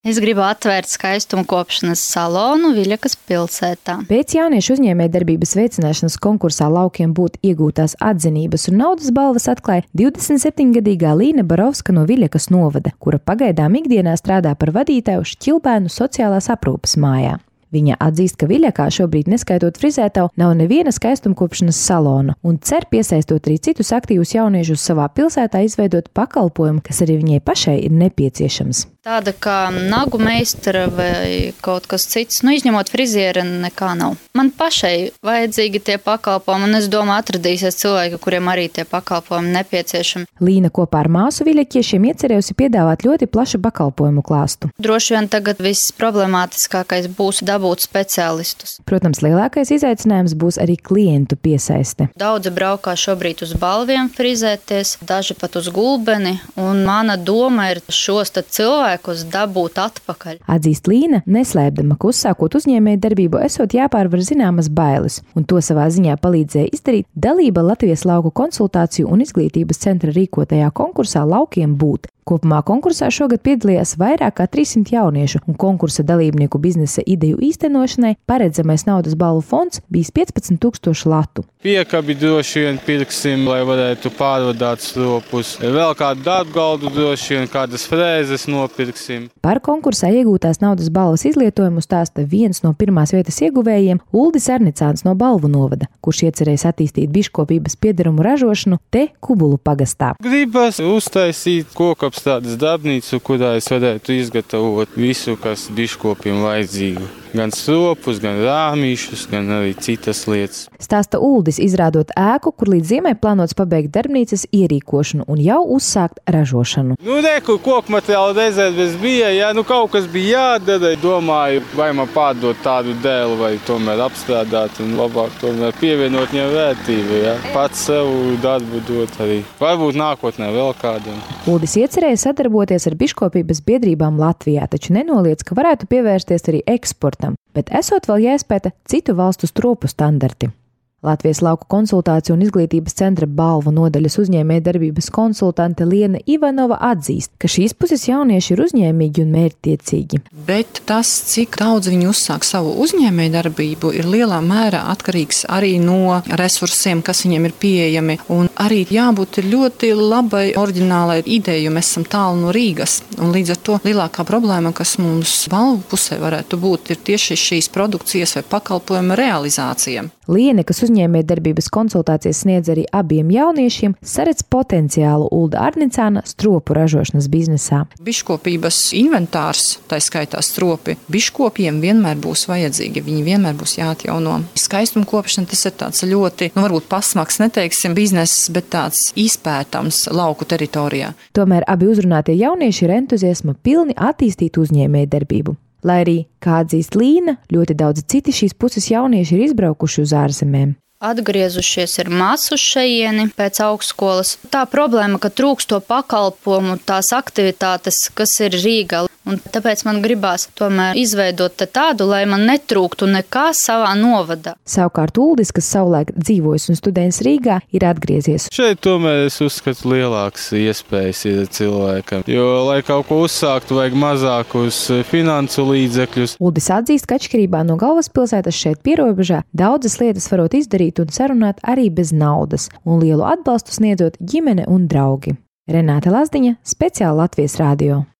Es gribu atvērt skaistumkopšanas salonu Viļakas pilsētā. Pēc jauniešu uzņēmējdarbības veicināšanas konkursā Laukiem būt iegūtās atzinības un naudas balvas atklāja 27-gadīgā Līna Barovska no Viļakas novada, kura pagaidām ikdienā strādā par vadītāju Šķilbēnu sociālās aprūpes mājā. Viņa atzīst, ka Viļakā šobrīd, neskaitot frizētavu, nav neviena skaistumkopšanas salona un cer, piesaistot arī citus aktīvus jauniešus savā pilsētā, izveidot pakalpojumu, kas arī viņai pašai ir nepieciešams. Tāda kā nagu meistara vai kaut kas cits, izņemot friziera, nekā nav. Man pašai vajadzīgi tie pakalpojumi, un es domāju, atradīsies cilvēki, kuriem arī tie pakalpojumi nepieciešami. Līna kopā ar māsu viļakiešiem iecerējusi piedāvāt ļoti plašu pakalpojumu klāstu. Droši vien tagad viss problemātiskākais būs dabūt speciālistus. Protams, lielākais izaicinājums būs arī klientu piesaiste. Daudzi braukā šobrīd uz balviem frizēties, daži pat uz gulbeni, un mana doma ir šos cilvēkus dabūt atpakaļ. Atzīst Līna, neslēpdama, ka uzsākot uzņēmējdarbību esot jāpārvar zināmas bailes, un to savā ziņā palīdzēja izdarīt dalība Latvijas lauku konsultāciju un izglītības centra rīkotajā konkursā Laukiem būt. Kopumā konkursā šogad piedalījās vairāk kā 300 jauniešu, un konkursa dalībnieku biznesa ideju īstenošanai paredzamais naudas balvu fonds bijis 15 000 latu. Piekabi droši vien pirksim, lai varētu pārvadāt stropus. Vēl kādu darbgaldu droši vien, kādas frēzes nopirksim. Par konkursā iegūtās naudas balvas izlietojumu stāsta viens no pirmās vietas ieguvējiem Uldis Arnicāns no Balvu novada, kurš iecerējis attīstīt biškopības piederumu ražošanu te Kubulu pagastā. Gribas uztaisīt kokapstādes darbnīcu, kurā es varētu izgatavot visu, kas biškopiem vajadzīgu. Gan stropus, gan rāmīšus, gan arī citas lietas. Stāsta Uldis, izrādot ēku, kur līdz ziemai plānots pabeigt darbnīcas ierīkošanu un jau uzsākt ražošanu. Kur kokmateriāla rezerves bija, kaut kas bija jādara. Domāju, vai man pārdot tādu dēlu, vai tomēr apstrādāt un labāk tomēr pievienot viņam vērtību. Pats sev darbu dot arī. Varbūt nākotnē vēl kādam. Uldis iecerēja sadarboties ar biškopības biedrībām Latvijā, taču nenoliedz, ka varētu pievērsties arī eksportam, bet esot vēl jāizpēta citu valstu stropu standarti. Latvijas lauku konsultāciju un izglītības centra Balvu nodaļas uzņēmējdarbības konsultante Liena Ivanova atzīst, ka šīs puses jaunieši ir uzņēmīgi un mērķtiecīgi. Bet tas, cik daudz viņi uzsāk savu uzņēmējdarbību, ir lielā mērā atkarīgs arī no resursiem, kas viņiem ir pieejami, un arī jābūt ļoti labai oriģinālai ideju, jo mēs esam tālu no Rīgas, un līdz ar to lielākā problēma, kas mums Balvu pusē varētu būt, ir tieši šīs produkcijas vai pakalpojuma realizācija. Liene, kas uzņēmējdarbības konsultācijas sniedz arī abiem jauniešiem, saredz potenciālu Ulda Arnicāna stropu ražošanas biznesā. Biškopības inventārs, tā skaitā stropi, biškopiem vienmēr būs vajadzīgi, viņi vienmēr būs jāatjauno. Skaistumkopšana tas ir tāds ļoti, varbūt pasmaks, neteiksim bizness, bet tāds izpētams lauku teritorijā. Tomēr abi uzrunātie jaunieši ir entuziasma pilni attīstīt uzņēmējdarbību. Lai arī, kā atzīst Līna, ļoti daudz citi šīs puses jaunieši ir izbraukuši uz ārzemēm. Atgriezušies ar māsu šejieni pēc augstskolas. Tā problēma, ka trūkst to pakalpojumu, tās aktivitātes, kas ir Rīgā. Un tāpēc man gribās tomēr izveidot tādu, lai man netrūktu nekā savā novadā. Savukārt Uldis, kas savulaik dzīvojis un studējis Rīgā, ir atgriezies. Šeit tomēr es uzskatu lielākas iespējas ir cilvēkam, jo, lai kaut ko uzsāktu, vajag mazākus finansu līdzekļus. Uldis atzīst, ka atšķirībā no galvaspilsētas šeit pierobežā daudzas lietas varot izdarīt un sarunāt arī bez naudas, un lielu atbalstu sniedzot ģimene un draugi. Renāte Lazdiņa, speciāli Latvijas radio.